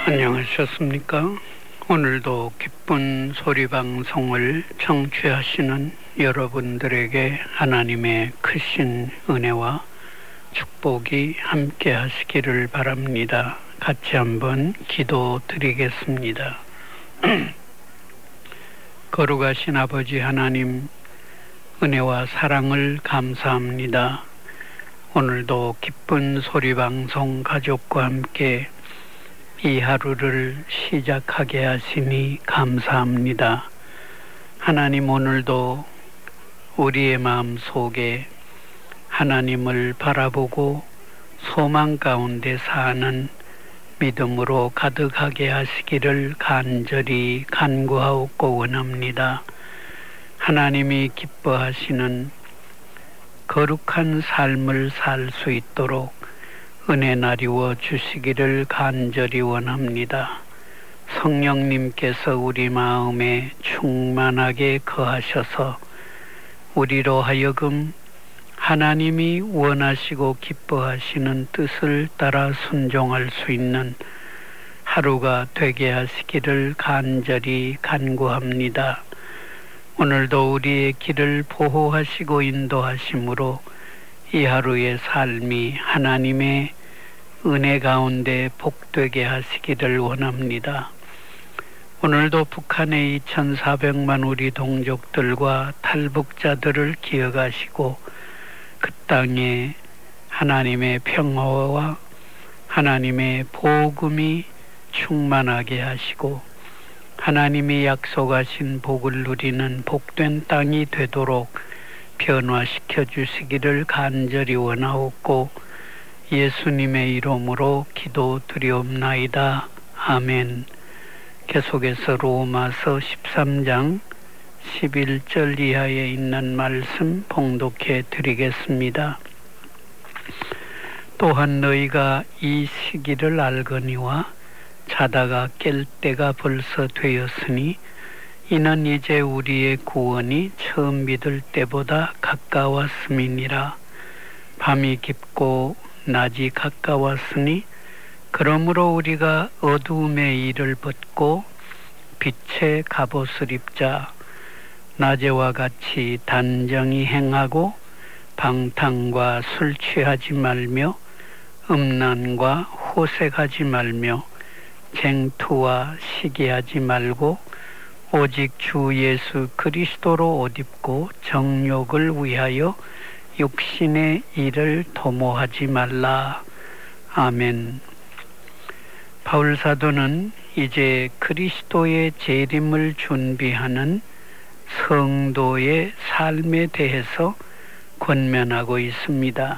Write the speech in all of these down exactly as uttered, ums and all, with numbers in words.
안녕하셨습니까? 오늘도 기쁜 소리 방송을 청취하시는 여러분들에게 하나님의 크신 은혜와 축복이 함께 하시기를 바랍니다. 같이 한번 기도 드리겠습니다. 거룩하신 아버지 하나님, 은혜와 사랑을 감사합니다. 오늘도 기쁜 소리 방송 가족과 함께 이 하루를 시작하게 하시니 감사합니다. 하나님, 오늘도 우리의 마음 속에 하나님을 바라보고 소망 가운데 사는 믿음으로 가득하게 하시기를 간절히 간구하옵고 원합니다. 하나님이 기뻐하시는 거룩한 삶을 살 수 있도록 은혜 나리워 주시기를 간절히 원합니다. 성령님께서 우리 마음에 충만하게 거하셔서 우리로 하여금 하나님이 원하시고 기뻐하시는 뜻을 따라 순종할 수 있는 하루가 되게 하시기를 간절히 간구합니다. 오늘도 우리의 길을 보호하시고 인도하심으로 이 하루의 삶이 하나님의 은혜 가운데 복되게 하시기를 원합니다. 오늘도 북한의 이천사백만 우리 동족들과 탈북자들을 기억하시고 그 땅에 하나님의 평화와 하나님의 복음이 충만하게 하시고 하나님이 약속하신 복을 누리는 복된 땅이 되도록 변화시켜 주시기를 간절히 원하옵고 예수님의 이름으로 기도드리옵나이다. 아멘. 계속해서 로마서 십삼 장 십일 절 이하에 있는 말씀 봉독해 드리겠습니다. 또한 너희가 이 시기를 알거니와 자다가 깰 때가 벌써 되었으니 이는 이제 우리의 구원이 처음 믿을 때보다 가까웠음이니라. 밤이 깊고 낮이 가까웠으니 그러므로 우리가 어두움의 일을 벗고 빛의 갑옷을 입자. 낮에와 같이 단정히 행하고 방탕과 술 취하지 말며 음란과 호색하지 말며 쟁투와 시기하지 말고 오직 주 예수 그리스도로 옷 입고 정욕을 위하여 육신의 일을 도모하지 말라. 아멘. 바울 사도는 이제 그리스도의 재림을 준비하는 성도의 삶에 대해서 권면하고 있습니다.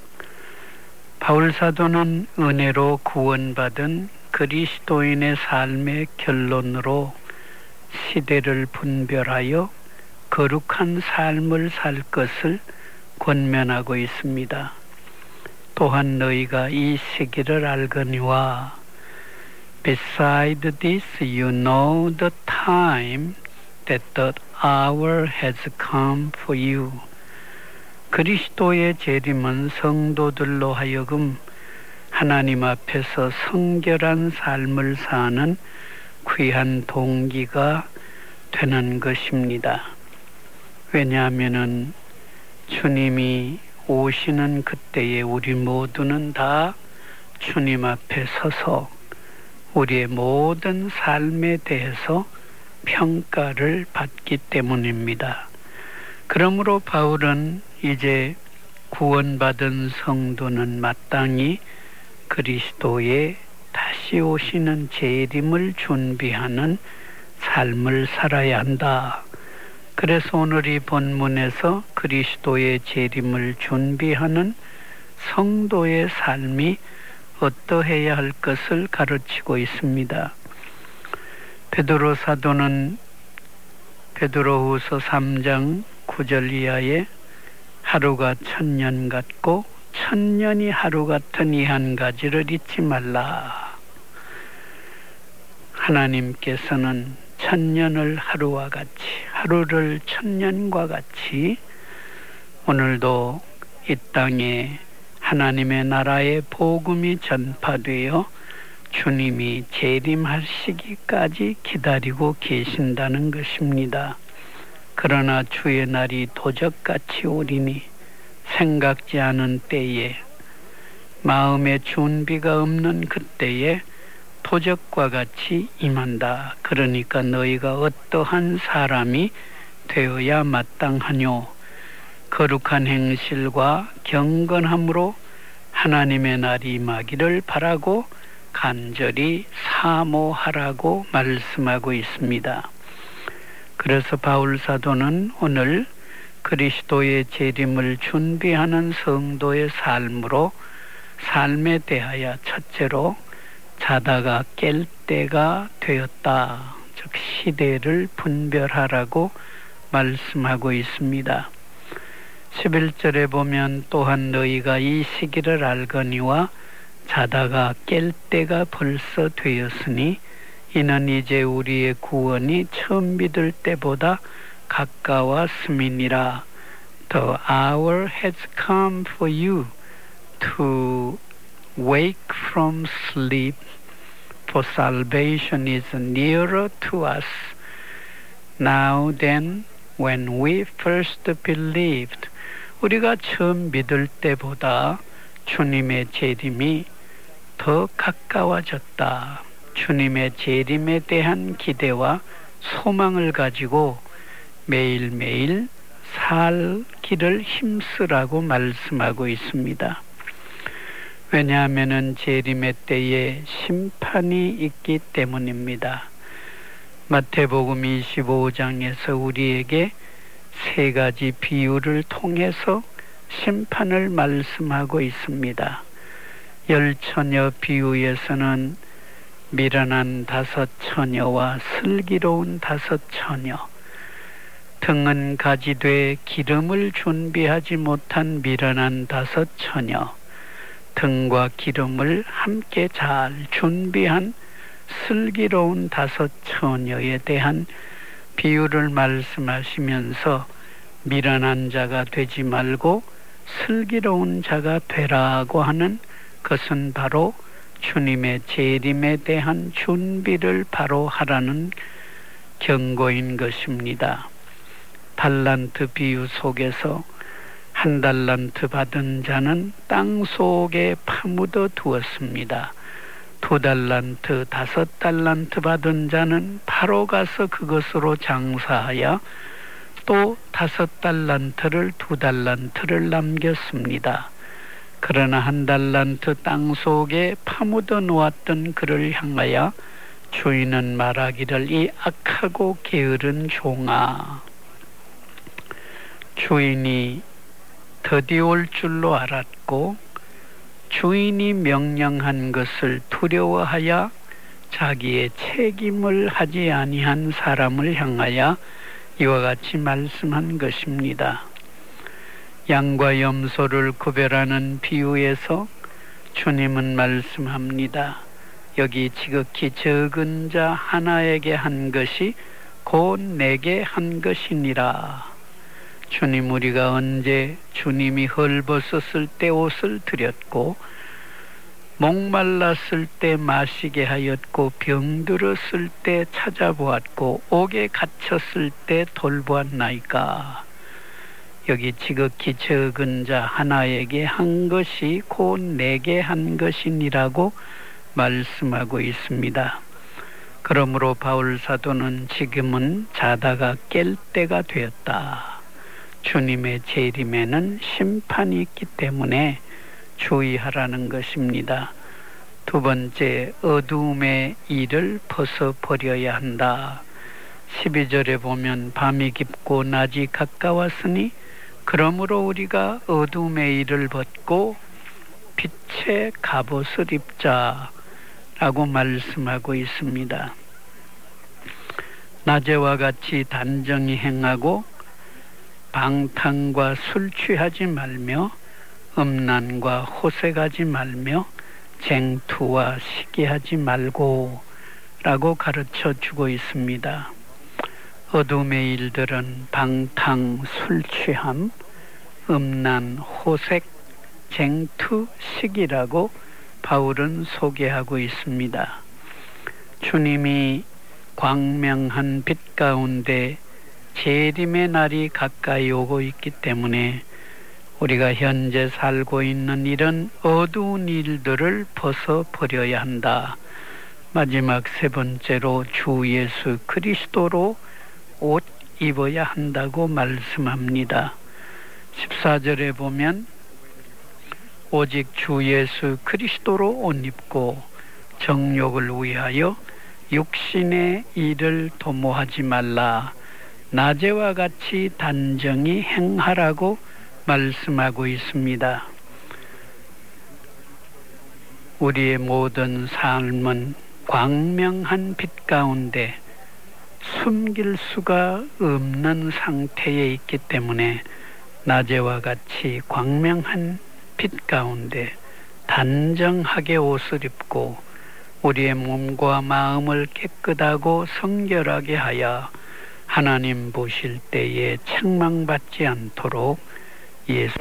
바울 사도는 은혜로 구원받은 그리스도인의 삶의 결론으로 시대를 분별하여 거룩한 삶을 살 것을 권면하고 있습니다. 또한 너희가 이 시기를 알거니와 Beside this you know the time that the hour has come for you. 그리스도의 재림은 성도들로 하여금 하나님 앞에서 성결한 삶을 사는 귀한 동기가 되는 것입니다. 왜냐하면은 주님이 오시는 그때에 우리 모두는 다 주님 앞에 서서 우리의 모든 삶에 대해서 평가를 받기 때문입니다. 그러므로 바울은 이제 구원받은 성도는 마땅히 그리스도의 다시 오시는 재림을 준비하는 삶을 살아야 한다. 그래서 오늘 이 본문에서 그리스도의 재림을 준비하는 성도의 삶이 어떠해야 할 것을 가르치고 있습니다. 베드로 사도는 베드로후서 삼 장 구 절 이하에 하루가 천년 같고 천년이 하루 같은 이 한 가지를 잊지 말라. 하나님께서는 천년을 하루와 같이, 하루를 천년과 같이 오늘도 이 땅에 하나님의 나라의 복음이 전파되어 주님이 재림하시기까지 기다리고 계신다는 것입니다. 그러나 주의 날이 도적같이 오리니 생각지 않은 때에 마음의 준비가 없는 그때에 도적과 같이 임한다. 그러니까 너희가 어떠한 사람이 되어야 마땅하뇨. 거룩한 행실과 경건함으로 하나님의 날이 임하기를 바라고 간절히 사모하라고 말씀하고 있습니다. 그래서 바울 사도는 오늘 그리스도의 재림을 준비하는 성도의 삶으로 삶에 대하여 첫째로 자다가 깰 때가 되었다. 즉 시대를 분별하라고 말씀하고 있습니다. 십일 절에 보면 또한 너희가 이 시기를 알거니와 자다가 깰 때가 벌써 되었으니 이는 이제 우리의 구원이 처음 믿을 때보다 가까웠음이니라. The hour has come for you to wake from sleep, for salvation is nearer to us now than when we first believed. 우리가 처음 믿을 때보다 주님의 재림이 더 가까워졌다. 주님의 재림에 대한 기대와 소망을 가지고 매일매일 살기를 힘쓰라고 말씀하고 있습니다. 왜냐하면 재림의 때에 심판이 있기 때문입니다. 마태복음 이십오 장에서 우리에게 세 가지 비유를 통해서 심판을 말씀하고 있습니다. 열 처녀 비유에서는 미련한 다섯 처녀와 슬기로운 다섯 처녀, 등은 가지되 기름을 준비하지 못한 미련한 다섯 처녀, 등과 기름을 함께 잘 준비한 슬기로운 다섯 처녀에 대한 비유를 말씀하시면서 미련한 자가 되지 말고 슬기로운 자가 되라고 하는 것은 바로 주님의 재림에 대한 준비를 바로 하라는 경고인 것입니다. 달란트 비유 속에서 한 달란트 받은 자는 땅 속에 파묻어 두었습니다. 두 달란트, 다섯 달란트 받은 자는 바로 가서 그것으로 장사하여 또 다섯 달란트를 두 달란트를 남겼습니다. 그러나 한 달란트 땅 속에 파묻어 놓았던 그를 향하여 주인은 말하기를 이 악하고 게으른 종아, 주인이 더디 올 줄로 알았고 주인이 명령한 것을 두려워하여 자기의 책임을 하지 아니한 사람을 향하여 이와 같이 말씀한 것입니다. 양과 염소를 구별하는 비유에서 주님은 말씀합니다. 여기 지극히 적은 자 하나에게 한 것이 곧 내게 한 것이니라. 주님, 우리가 언제 주님이 헐벗었을 때 옷을 드렸고 목말랐을 때 마시게 하였고 병들었을 때 찾아보았고 옥에 갇혔을 때 돌보았나이까. 여기 지극히 적은 자 하나에게 한 것이 곧 내게 한 것이니라고 말씀하고 있습니다. 그러므로 바울 사도는 지금은 자다가 깰 때가 되었다. 주님의 재림에는 심판이 있기 때문에 주의하라는 것입니다. 두 번째, 어두움의 일을 벗어버려야 한다. 십이 절에 보면 밤이 깊고 낮이 가까웠으니 그러므로 우리가 어두움의 일을 벗고 빛의 갑옷을 입자라고 말씀하고 있습니다. 낮에와 같이 단정히 행하고 방탕과 술 취하지 말며 음란과 호색하지 말며 쟁투와 시기하지 말고 라고 가르쳐 주고 있습니다. 어둠의 일들은 방탕, 술 취함, 음란, 호색, 쟁투, 시기라고 바울은 소개하고 있습니다. 주님이 광명한 빛 가운데 재림의 날이 가까이 오고 있기 때문에 우리가 현재 살고 있는 이런 어두운 일들을 벗어버려야 한다. 마지막 세 번째로 주 예수 그리스도로 옷 입어야 한다고 말씀합니다. 십사 절에 보면 오직 주 예수 그리스도로 옷 입고 정욕을 위하여 육신의 일을 도모하지 말라. 낮에와 같이 단정히 행하라고 말씀하고 있습니다. 우리의 모든 삶은 광명한 빛 가운데 숨길 수가 없는 상태에 있기 때문에 낮에와 같이 광명한 빛 가운데 단정하게 옷을 입고 우리의 몸과 마음을 깨끗하고 성결하게 하여 하나님 보실 때에 책망받지 않도록 예수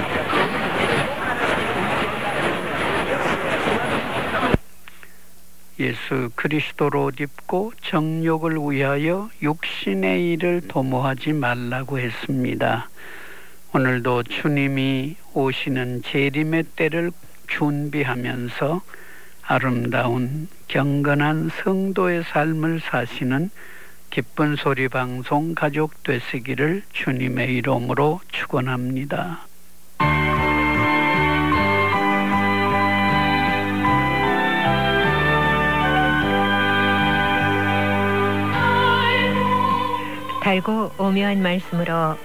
예수 그리스도로 옷 입고 정욕을 위하여 육신의 일을 도모하지 말라고 했습니다. 오늘도 주님이 오시는 재림의 때를 준비하면서 아름다운 경건한 성도의 삶을 사시는 기쁜 소리 방송 가족 되시기를 주님의 이름으로 축원합니다. 달고 오묘한 말씀으로